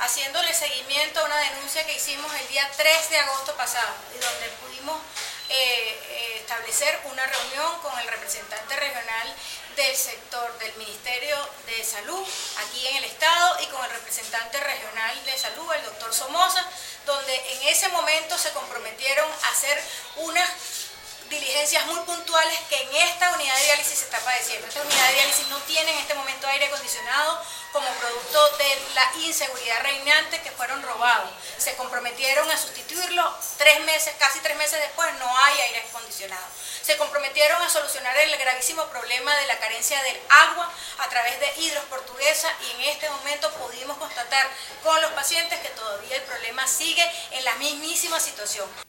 haciéndole seguimiento a una denuncia que hicimos el día 3 de agosto pasado, y donde pudimos establecer una reunión con el representante regional del sector del Ministerio de Salud aquí en el Estado y con el representante regional de Salud, el doctor Somoza, donde en ese momento se comprometieron a hacer unas diligencias muy puntuales que en esta unidad de diálisis se está padeciendo. Esta unidad de diálisis no tiene en este momento aire acondicionado como producto de la inseguridad reinante, que fueron robados. Se comprometieron a sustituirlo 3 meses, casi 3 meses después no hay aire acondicionado. Se comprometieron a solucionar el gravísimo problema de la carencia del agua a través de Hidros Portuguesa, y en este momento pudimos constatar con los pacientes que todavía el problema sigue en la mismísima situación.